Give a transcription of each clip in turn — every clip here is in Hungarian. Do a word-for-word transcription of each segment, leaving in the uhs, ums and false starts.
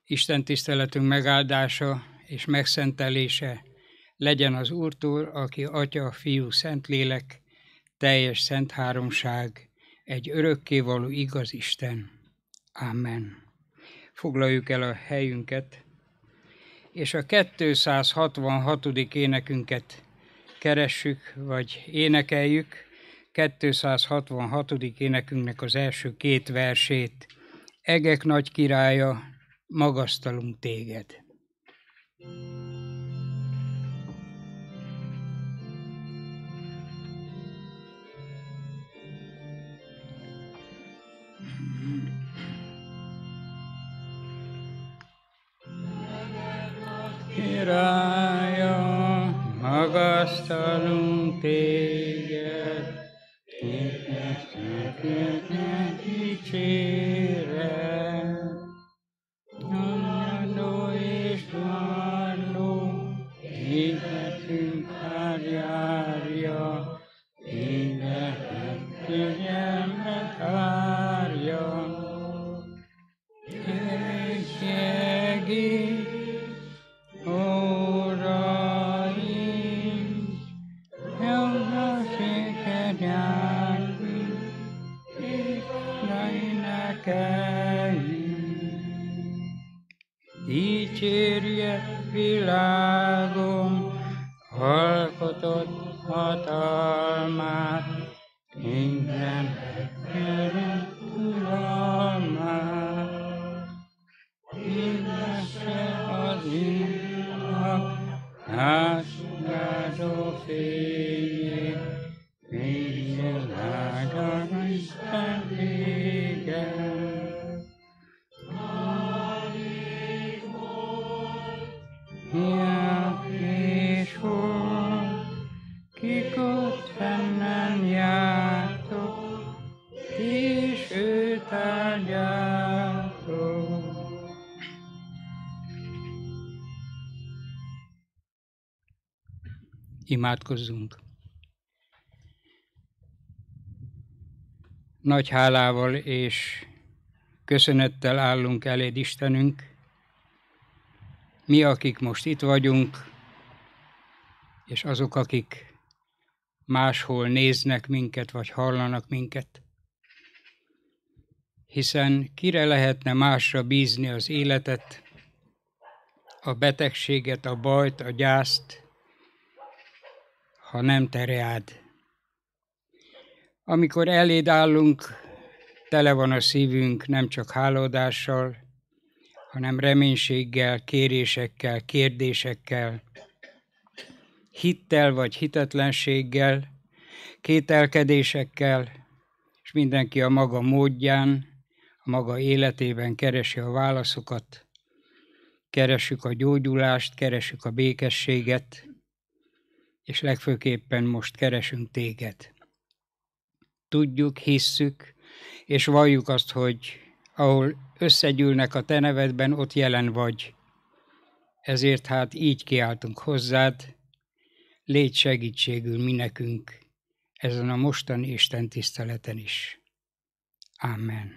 Isten tiszteletünk megáldása és megszentelése legyen az Úrtól, aki Atya, Fiú, Szentlélek, teljes szent háromság, egy örökkévaló igaz Isten. Amen. Foglaljuk el a helyünket, és a kétszázhatvanhatodik énekünket keressük, vagy énekeljük. kétszázhatvanhatodik énekünknek az első két versét. Egek nagy királya, magasztalunk téged. Királya, magasztalunk téged, téged dicséret. Nyomjadó és valló, életünk járja, életünk kegyelmet várja. Segíts, Uraim, jobbáséget jártunk, és énekeljünk. Dicsérje világom, alkotott hatalmát, minden kérünk uralmát. Mindesse az Úrnak, átjáró fényét, minden áldjon Isten téged. Ja, és volt, kik ott fennem jártok, és őt áldjátok. Imádkozzunk! Nagy hálával és köszönettel állunk eléd, Istenünk, mi, akik most itt vagyunk, és azok, akik máshol néznek minket, vagy hallanak minket. Hiszen kire lehetne másra bízni az életet, a betegséget, a bajt, a gyászt, ha nem te reád. Amikor eléd állunk, tele van a szívünk nem csak hálódással, hanem reménységgel, kérésekkel, kérdésekkel, hittel vagy hitetlenséggel, kételkedésekkel, és mindenki a maga módján, a maga életében keresi a válaszokat, keressük a gyógyulást, keressük a békességet, és legfőképpen most keresünk téged. Tudjuk, hisszük, és valljuk azt, hogy ahol összegyűlnek a te nevedben, ott jelen vagy. Ezért hát így kiáltunk hozzád, légy segítségül mi nekünk ezen a mostani Isten tiszteleten is. Amen.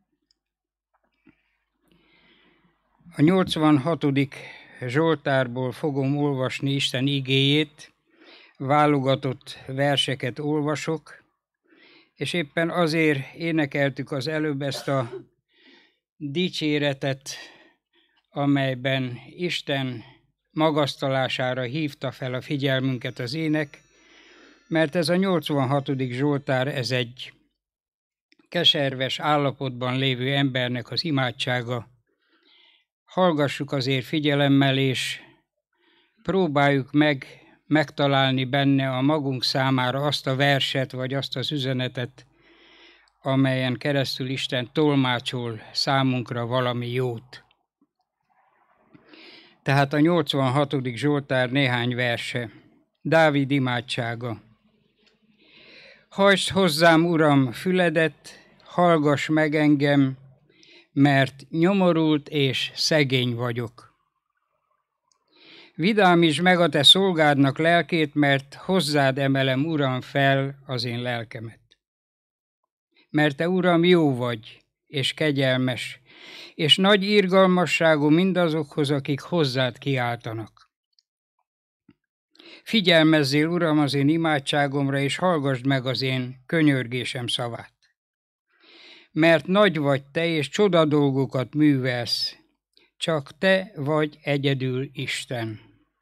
A nyolcvanhatodik Zsoltárból fogom olvasni Isten igéjét, válogatott verseket olvasok, és éppen azért énekeltük az előbb ezt a dicséretet, amelyben Isten magasztalására hívta fel a figyelmünket az ének, mert ez a nyolcvanhatodik Zsoltár, ez egy keserves állapotban lévő embernek az imádsága. Hallgassuk azért figyelemmel, és próbáljuk meg megtalálni benne a magunk számára azt a verset, vagy azt az üzenetet, amelyen keresztül Isten tolmácsol számunkra valami jót. Tehát a nyolcvanhatodik Zsoltár néhány verse. Dávid imádsága. Hajtsd hozzám, Uram, füledet, hallgass meg engem, mert nyomorult és szegény vagyok. Vidámítsd meg a te szolgádnak lelkét, mert hozzád emelem, Uram, fel az én lelkemet. Mert te, Uram, jó vagy, és kegyelmes, és nagy irgalmasságú mindazokhoz, akik hozzád kiáltanak. Figyelmezzél, Uram, az én imádságomra, és hallgassd meg az én könyörgésem szavát. Mert nagy vagy te, és csoda dolgokat művelsz, csak te vagy egyedül Isten.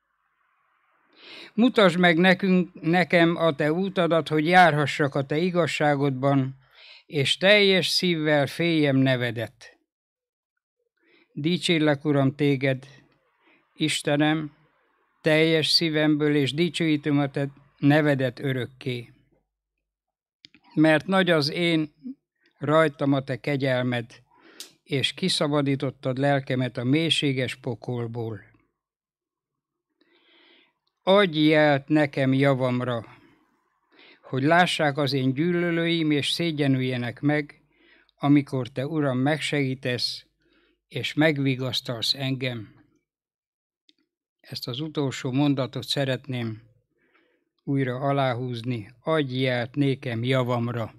Mutasd meg nekünk, nekem a te útadat, hogy járhassak a te igazságodban, és teljes szívvel féljem nevedet. Dicsérlek, Uram, téged, Istenem, teljes szívemből, és dicsőítöm a te nevedet örökké. Mert nagy az én rajtam a te kegyelmed, és kiszabadítottad lelkemet a mélységes pokolból. Adj jelt nekem javamra, hogy lássák az én gyűlölőim, és szégyenüljenek meg, amikor te, Uram, megsegítesz, és megvigasztalsz engem. Ezt az utolsó mondatot szeretném újra aláhúzni. Adj jelt nékem javamra.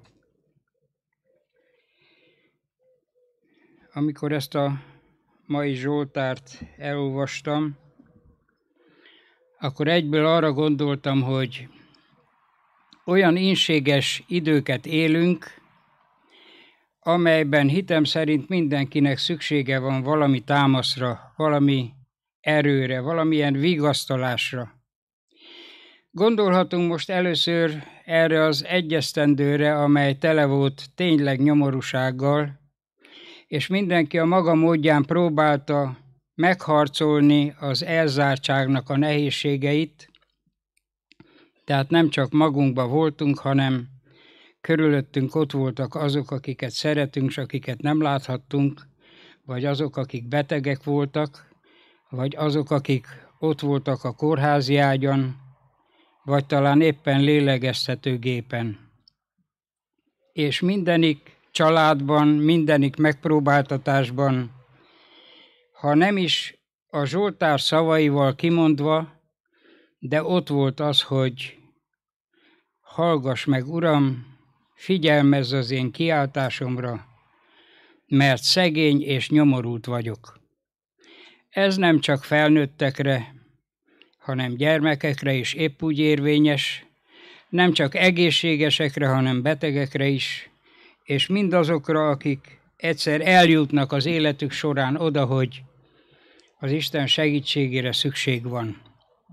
Amikor ezt a mai Zsoltárt elolvastam, akkor egyből arra gondoltam, hogy olyan ínséges időket élünk, amelyben hitem szerint mindenkinek szüksége van valami támaszra, valami erőre, valamilyen vigasztalásra. Gondolhatunk most először erre az egy esztendőre, amely tele volt tényleg nyomorúsággal, és mindenki a maga módján próbálta megharcolni az elzártságnak a nehézségeit, tehát nem csak magunkban voltunk, hanem körülöttünk ott voltak azok, akiket szeretünk, és akiket nem láthattunk, vagy azok, akik betegek voltak, vagy azok, akik ott voltak a kórházi ágyon, vagy talán éppen lélegeztetőgépen. És mindenik családban, mindenik megpróbáltatásban, ha nem is a Zsoltár szavaival kimondva, de ott volt az, hogy hallgass meg, Uram, figyelmezz az én kiáltásomra, mert szegény és nyomorult vagyok. Ez nem csak felnőttekre, hanem gyermekekre is épp úgy érvényes, nem csak egészségesekre, hanem betegekre is, és mindazokra, akik egyszer eljutnak az életük során oda, hogy az Isten segítségére szükség van.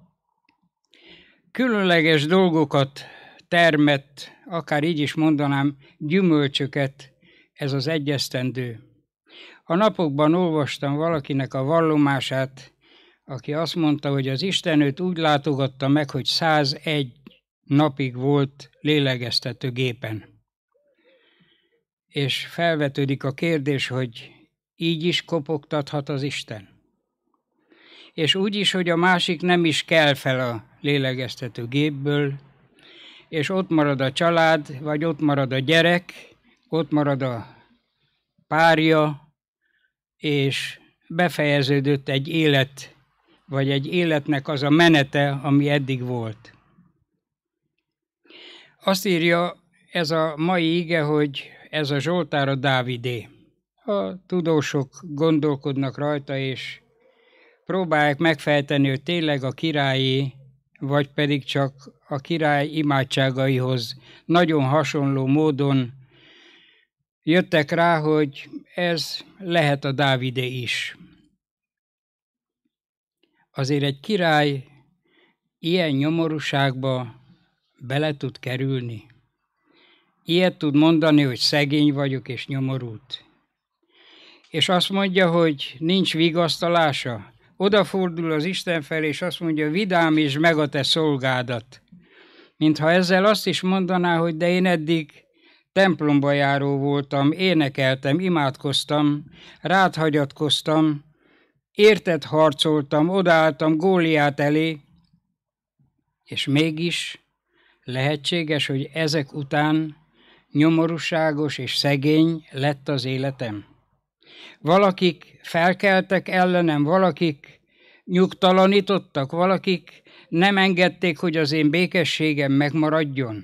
Különleges dolgokat termett, akár így is mondanám, gyümölcsöket ez az egy esztendő. A napokban olvastam valakinek a vallomását, aki azt mondta, hogy az Isten őt úgy látogatta meg, hogy százegy napig volt lélegeztetőgépen. És felvetődik a kérdés, hogy így is kopogtathat az Isten. És úgy is, hogy a másik nem is kell fel a lélegeztetőgépből, és ott marad a család, vagy ott marad a gyerek, ott marad a párja, és befejeződött egy élet, vagy egy életnek az a menete, ami eddig volt. Azt írja ez a mai ige, hogy ez a Zsoltár a Dávidé. A tudósok gondolkodnak rajta, és próbálják megfejteni, hogy tényleg a királyi, vagy pedig csak a király imádságaihoz nagyon hasonló módon jöttek rá, hogy ez lehet a Dávidé is. Azért egy király ilyen nyomorúságba bele tud kerülni. Ilyet tud mondani, hogy szegény vagyok és nyomorult. És azt mondja, hogy nincs vigasztalása. Odafordul az Isten felé, és azt mondja, vidámítsd meg a te szolgádat. Mintha ezzel azt is mondaná, hogy de én eddig templomba járó voltam, énekeltem, imádkoztam, rád hagyatkoztam, érted harcoltam, odaálltam Góliát elé, és mégis lehetséges, hogy ezek után nyomorúságos és szegény lett az életem. Valakik felkeltek ellenem, valakik nyugtalanítottak, valakik nem engedték, hogy az én békességem megmaradjon.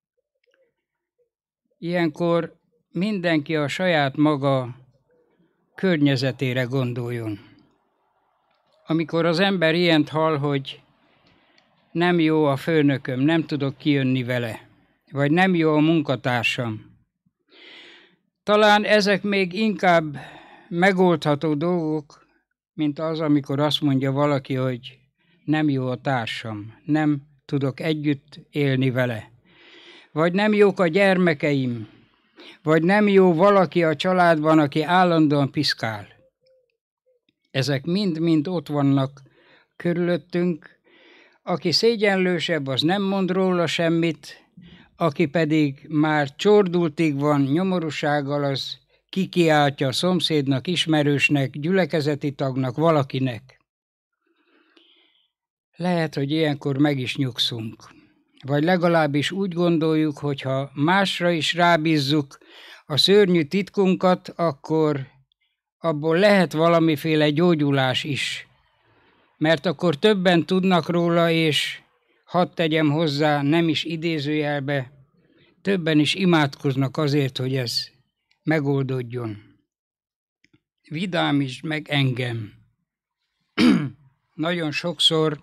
Ilyenkor mindenki a saját maga környezetére gondoljon. Amikor az ember ilyent hall, hogy nem jó a főnököm, nem tudok kijönni vele, vagy nem jó a munkatársam, talán ezek még inkább megoldható dolgok, mint az, amikor azt mondja valaki, hogy nem jó a társam, nem tudok együtt élni vele, vagy nem jók a gyermekeim, vagy nem jó valaki a családban, aki állandóan piszkál. Ezek mind-mind ott vannak körülöttünk. Aki szégyenlősebb, az nem mond róla semmit, aki pedig már csordultig van nyomorúsággal, az kikiáltja a szomszédnak, ismerősnek, gyülekezeti tagnak, valakinek. Lehet, hogy ilyenkor meg is nyugszunk. Vagy legalábbis úgy gondoljuk, hogy ha másra is rábízzuk a szörnyű titkunkat, akkor abból lehet valamiféle gyógyulás is. Mert akkor többen tudnak róla, és hadd tegyem hozzá, nem is idézőjelbe, többen is imádkoznak azért, hogy ez megoldódjon. Vidámítsd meg engem. Nagyon sokszor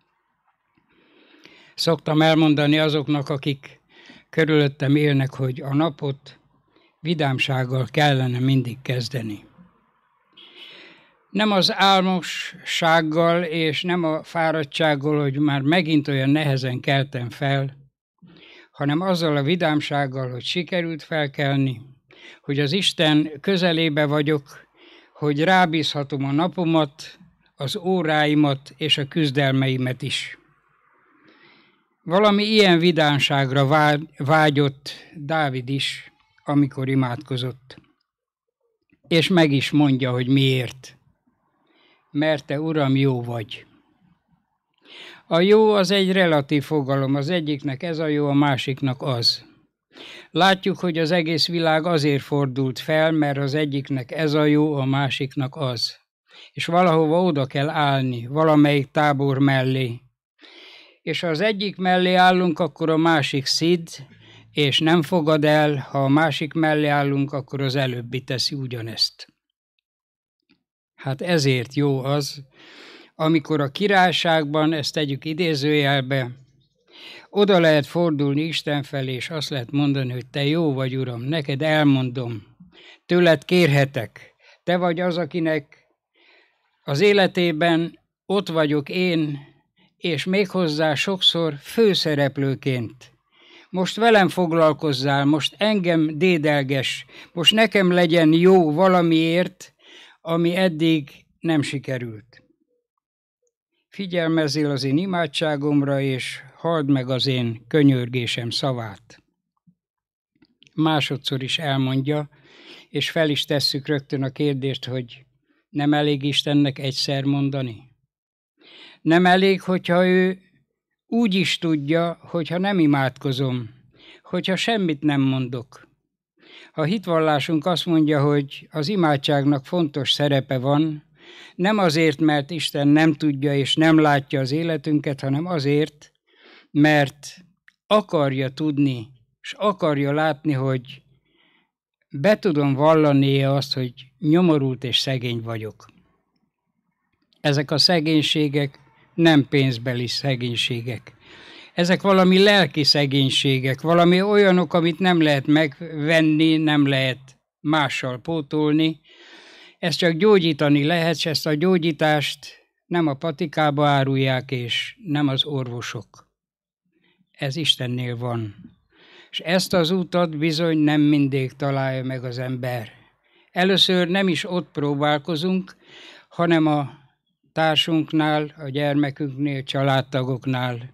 szoktam elmondani azoknak, akik körülöttem élnek, hogy a napot vidámsággal kellene mindig kezdeni. Nem az álmossággal és nem a fáradtsággal, hogy már megint olyan nehezen keltem fel, hanem azzal a vidámsággal, hogy sikerült felkelni, hogy az Isten közelébe vagyok, hogy rábízhatom a napomat, az óráimat és a küzdelmeimet is. Valami ilyen vidámságra vágyott Dávid is, amikor imádkozott. És meg is mondja, hogy miért. Mert te, Uram, jó vagy. A jó az egy relatív fogalom, az egyiknek ez a jó, a másiknak az. Látjuk, hogy az egész világ azért fordult fel, mert az egyiknek ez a jó, a másiknak az. És valahova oda kell állni, valamelyik tábor mellé. És ha az egyik mellé állunk, akkor a másik szid, és nem fogad el, ha a másik mellé állunk, akkor az előbbi teszi ugyanezt. Hát ezért jó az, amikor a királyságban, ezt tegyük idézőjelbe, oda lehet fordulni Isten felé, és azt lehet mondani, hogy te jó vagy, Uram, neked elmondom, tőled kérhetek, te vagy az, akinek az életében ott vagyok én, és méghozzá sokszor főszereplőként. Most velem foglalkozzál, most engem dédelges, most nekem legyen jó valamiért, ami eddig nem sikerült. Figyelmezzél az én imádságomra, és halld meg az én könyörgésem szavát. Másodszor is elmondja, és fel is tesszük rögtön a kérdést, hogy nem elég Istennek egyszer mondani? Nem elég, hogyha ő úgy is tudja, hogyha nem imádkozom, hogyha semmit nem mondok. A hitvallásunk azt mondja, hogy az imádságnak fontos szerepe van, nem azért, mert Isten nem tudja és nem látja az életünket, hanem azért, mert akarja tudni, és akarja látni, hogy be tudom vallani azt, hogy nyomorult és szegény vagyok. Ezek a szegénységek nem pénzbeli szegénységek. Ezek valami lelki szegénységek, valami olyanok, amit nem lehet megvenni, nem lehet mással pótolni. Ezt csak gyógyítani lehet, és ezt a gyógyítást nem a patikába árulják, és nem az orvosok. Ez Istennél van. És ezt az útat bizony nem mindig találja meg az ember. Először nem is ott próbálkozunk, hanem a társunknál, a gyermekünknél, családtagoknál,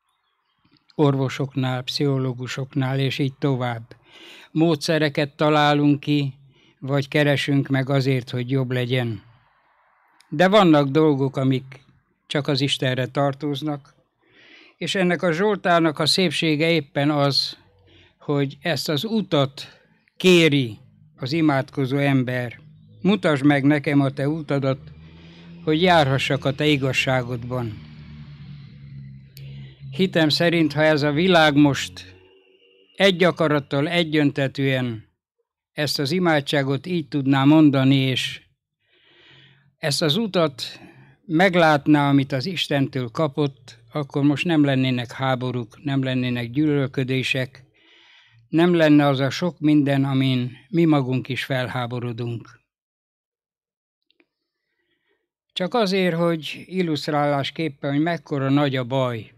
orvosoknál, pszichológusoknál, és így tovább. Módszereket találunk ki, vagy keresünk meg azért, hogy jobb legyen. De vannak dolgok, amik csak az Istenre tartoznak, és ennek a Zsoltárnak a szépsége éppen az, hogy ezt az utat kéri az imádkozó ember. Mutasd meg nekem a te utadat, hogy járhassak a te igazságodban. Hitem szerint, ha ez a világ most egy akarattal, egyöntetűen ezt az imádságot így tudná mondani, és ezt az utat meglátná, amit az Istentől kapott, akkor most nem lennének háborúk, nem lennének gyűlölködések, nem lenne az a sok minden, amin mi magunk is felháborodunk. Csak azért, hogy illusztrálásképpen, hogy mekkora nagy a baj.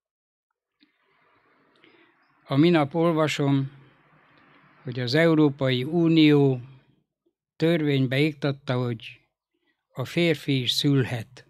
A minap olvasom, hogy az Európai Unió törvénybe iktatta, hogy a férfi is szülhet.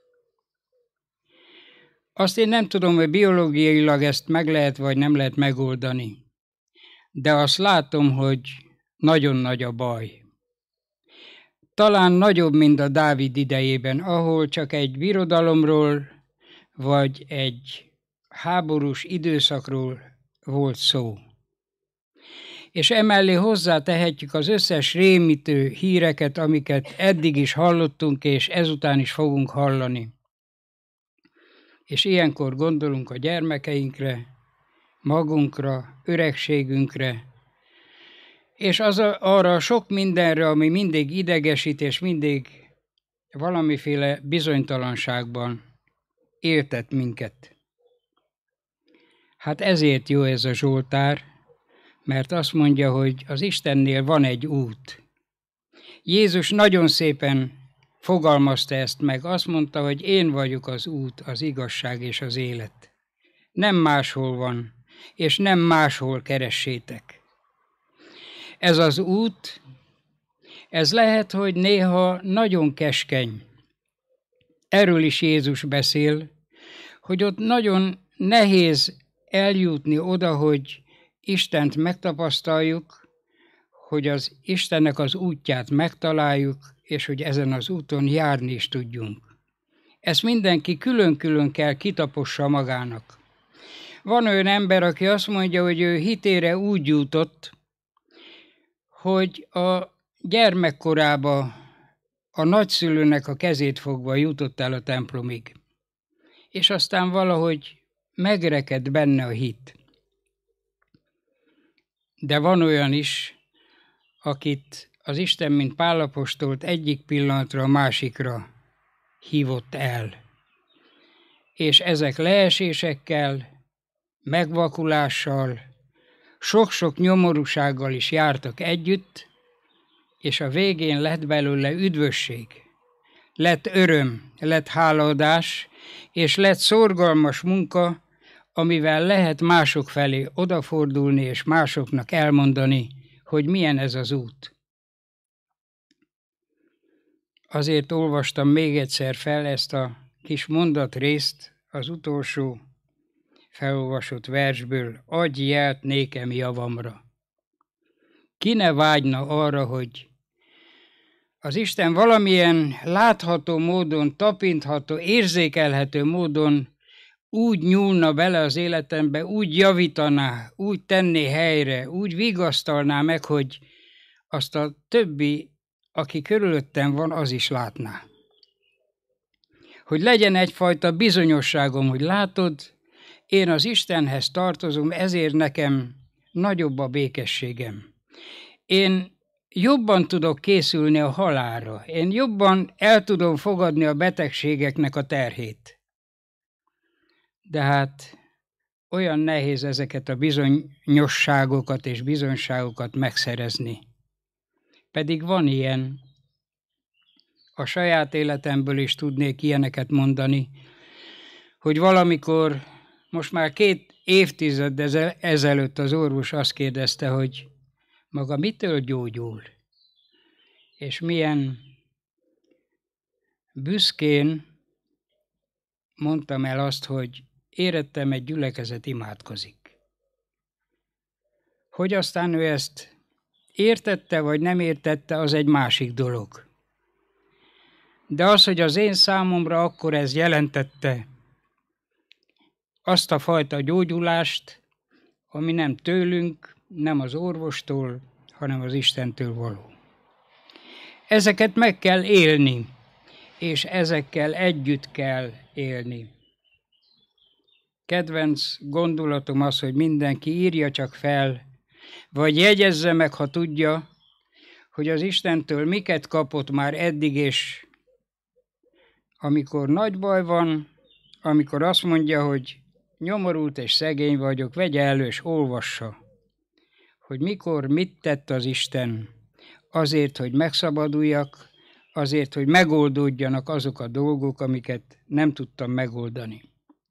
Azt én nem tudom, hogy biológiailag ezt meg lehet, vagy nem lehet megoldani. De azt látom, hogy nagyon nagy a baj. Talán nagyobb, mint a Dávid idejében, ahol csak egy birodalomról, vagy egy háborús időszakról volt szó. És emellé hozzátehetjük az összes rémítő híreket, amiket eddig is hallottunk, és ezután is fogunk hallani. És ilyenkor gondolunk a gyermekeinkre, magunkra, öregségünkre, és az a, arra sok mindenre, ami mindig idegesít, és mindig valamiféle bizonytalanságban éltet minket. Hát ezért jó ez a Zsoltár, mert azt mondja, hogy az Istennél van egy út. Jézus nagyon szépen fogalmazta ezt meg, azt mondta, hogy én vagyok az út, az igazság és az élet. Nem máshol van, és nem máshol keressétek. Ez az út, ez lehet, hogy néha nagyon keskeny. Erről is Jézus beszél, hogy ott nagyon nehéz eljutni oda, hogy Istent megtapasztaljuk, hogy az Istennek az útját megtaláljuk, és hogy ezen az úton járni is tudjunk. Ezt mindenki külön-külön kell kitapossa magának. Van olyan ember, aki azt mondja, hogy ő hitére úgy jutott, hogy a gyermekkorába a nagyszülőnek a kezét fogva jutott el a templomig. És aztán valahogy megrekedt benne a hit. De van olyan is, akit az Isten, mint Pál apostolt egyik pillanatra a másikra hívott el. És ezek leesésekkel, megvakulással, sok-sok nyomorúsággal is jártak együtt, és a végén lett belőle üdvösség, lett öröm, lett hálaadás, és lett szorgalmas munka, amivel lehet mások felé odafordulni, és másoknak elmondani, hogy milyen ez az út. Azért olvastam még egyszer fel ezt a kis mondatrészt az utolsó felolvasott versből, adj jelt nékem javamra. Ki ne vágyna arra, hogy az Isten valamilyen látható módon, tapintható, érzékelhető módon úgy nyúlna bele az életembe, úgy javítaná, úgy tenné helyre, úgy vigasztalná meg, hogy azt a többi, aki körülöttem van, az is látná. Hogy legyen egyfajta bizonyosságom, hogy látod, én az Istenhez tartozom, ezért nekem nagyobb a békességem. Én jobban tudok készülni a halálra, én jobban el tudom fogadni a betegségeknek a terhét. De hát olyan nehéz ezeket a bizonyosságokat és bizonyságokat megszerezni. Pedig van ilyen. A saját életemből is tudnék ilyeneket mondani, hogy valamikor, most már két évtized ezelőtt az orvos azt kérdezte, hogy maga mitől gyógyul, és milyen büszkén mondtam el azt, hogy érettem, egy gyülekezet imádkozik. Hogy aztán ő ezt értette, vagy nem értette, az egy másik dolog. De az, hogy az én számomra akkor ez jelentette azt a fajta gyógyulást, ami nem tőlünk, nem az orvostól, hanem az Istentől való. Ezeket meg kell élni, és ezekkel együtt kell élni. Kedvenc gondolatom az, hogy mindenki írja csak fel, vagy jegyezze meg, ha tudja, hogy az Istentől miket kapott már eddig, és amikor nagy baj van, amikor azt mondja, hogy nyomorult és szegény vagyok, vegye elő és olvassa, hogy mikor mit tett az Isten azért, hogy megszabaduljak, azért, hogy megoldódjanak azok a dolgok, amiket nem tudtam megoldani.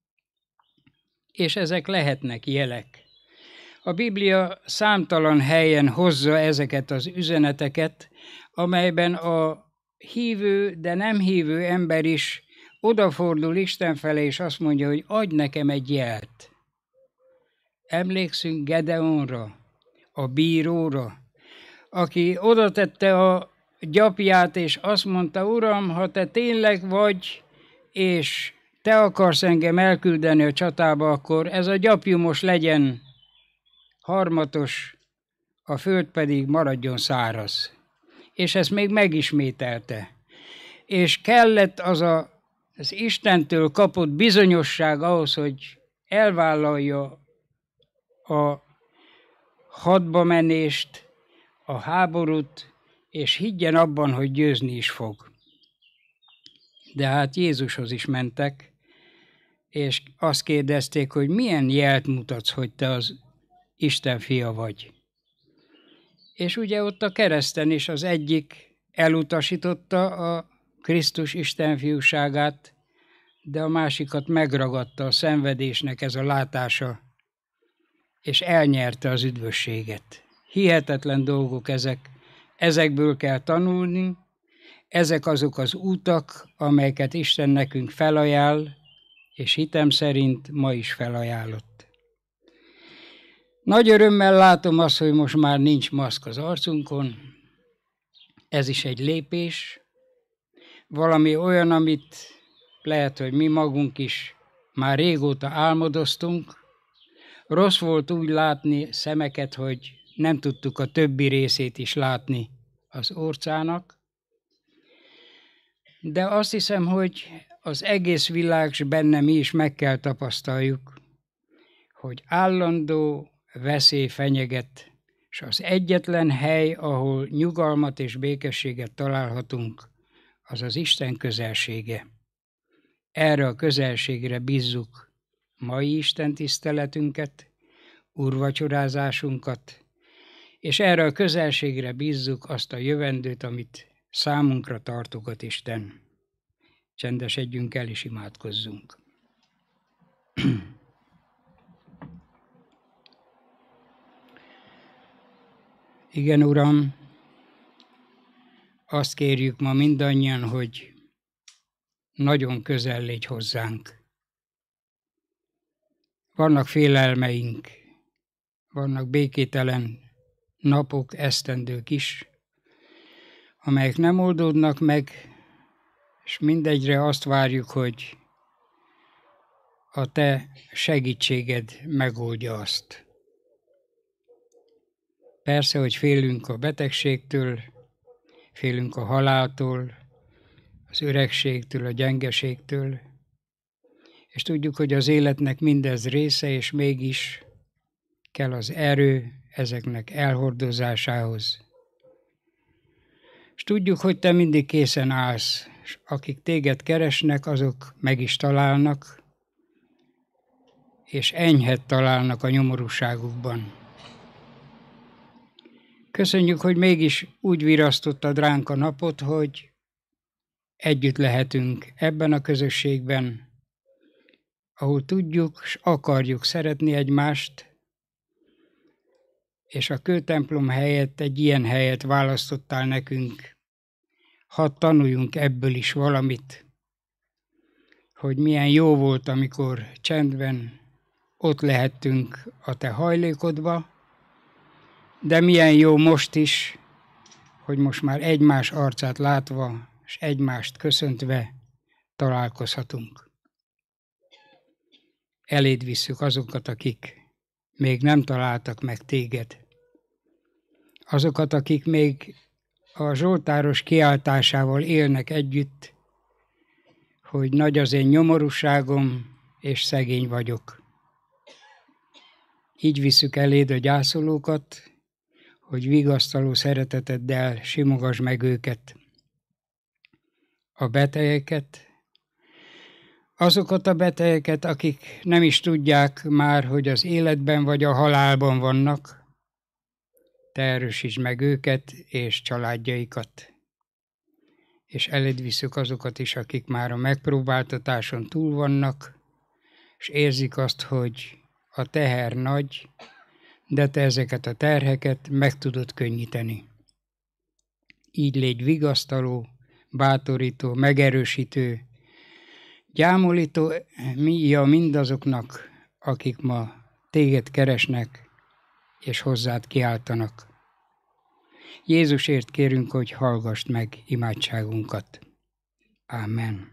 És ezek lehetnek jelek. A Biblia számtalan helyen hozza ezeket az üzeneteket, amelyben a hívő, de nem hívő ember is odafordul Isten felé, és azt mondja, hogy adj nekem egy jelt. Emlékszünk Gedeonra, a bíróra, aki oda tette a gyapját, és azt mondta, Uram, ha te tényleg vagy, és te akarsz engem elküldeni a csatába, akkor ez a gyapjú most legyen harmatos, a föld pedig maradjon száraz. És ezt még megismételte. És kellett az a, az Istentől kapott bizonyosság ahhoz, hogy elvállalja a hadba menést, a háborút, és higgyen abban, hogy győzni is fog. De hát Jézushoz is mentek, és azt kérdezték, hogy milyen jelt mutatsz, hogy te az Isten fia vagy. És ugye ott a kereszten is az egyik elutasította a Krisztus Isten fiúságát, de a másikat megragadta a szenvedésnek ez a látása, és elnyerte az üdvösséget. Hihetetlen dolgok ezek, ezekből kell tanulni, ezek azok az útak, amelyeket Isten nekünk felajánl, és hitem szerint ma is felajánlott. Nagy örömmel látom azt, hogy most már nincs maszk az arcunkon. Ez is egy lépés, valami olyan, amit lehet, hogy mi magunk is már régóta álmodoztunk. Rossz volt úgy látni szemeket, hogy nem tudtuk a többi részét is látni az orcának. De azt hiszem, hogy az egész világ, s benne mi is meg kell tapasztaljuk, hogy állandó veszély fenyeget, és az egyetlen hely, ahol nyugalmat és békességet találhatunk, az az Isten közelsége. Erre a közelségre bízzuk mai Isten tiszteletünket, úrvacsorázásunkat, és erre a közelségre bízzuk azt a jövendőt, amit számunkra tartogat Isten. Csendesedjünk el és imádkozzunk. Igen, Uram, azt kérjük ma mindannyian, hogy nagyon közel légy hozzánk. Vannak félelmeink, vannak békételen napok, esztendők is, amelyek nem oldódnak meg, és mindegyre azt várjuk, hogy a Te segítséged megoldja azt. Persze, hogy félünk a betegségtől, félünk a haláltól, az öregségtől, a gyengeségtől, és tudjuk, hogy az életnek mindez része, és mégis kell az erő ezeknek elhordozásához. És tudjuk, hogy Te mindig készen állsz, és akik Téged keresnek, azok meg is találnak, és enyhet találnak a nyomorúságukban. Köszönjük, hogy mégis úgy virasztottad ránk a napot, hogy együtt lehetünk ebben a közösségben, ahol tudjuk és akarjuk szeretni egymást, és a kőtemplom helyett egy ilyen helyet választottál nekünk. Hadd tanuljunk ebből is valamit, hogy milyen jó volt, amikor csendben ott lehettünk a Te hajlékodba, de milyen jó most is, hogy most már egymás arcát látva, és egymást köszöntve találkozhatunk. Eléd visszük azokat, akik még nem találtak meg Téged. Azokat, akik még a zsoltáros kiáltásával élnek együtt, hogy nagy az én nyomorúságom, és szegény vagyok. Így visszük eléd a gyászolókat, hogy vigasztaló szereteteddel simogasd meg őket. A betegeket, azokat a betegeket, akik nem is tudják már, hogy az életben vagy a halálban vannak, te erősítsd meg őket és családjaikat. És eléd visszük azokat is, akik már a megpróbáltatáson túl vannak, és érzik azt, hogy a teher nagy, de te ezeket a terheket meg tudod könnyíteni. Így légy vigasztaló, bátorító, megerősítő, gyámolító míja mindazoknak, akik ma téged keresnek és hozzád kiáltanak. Jézusért kérünk, hogy hallgassd meg imádságunkat. Ámen.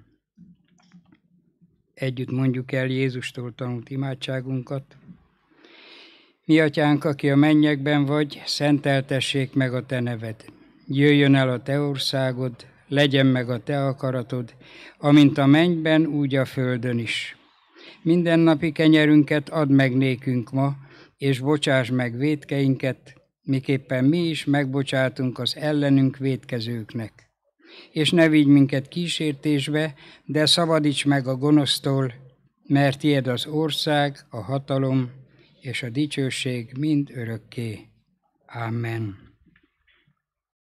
Együtt mondjuk el Jézustól tanult imádságunkat. Mi atyánk, aki a mennyekben vagy, szenteltessék meg a te neved. Jöjjön el a te országod, legyen meg a te akaratod, amint a mennyben, úgy a földön is. Mindennapi kenyerünket add meg nékünk ma, és bocsáss meg vétkeinket, miképpen mi is megbocsátunk az ellenünk vétkezőknek. És ne vigy minket kísértésbe, de szabadíts meg a gonosztól, mert tiéd az ország, a hatalom és a dicsőség mind örökké. Amen.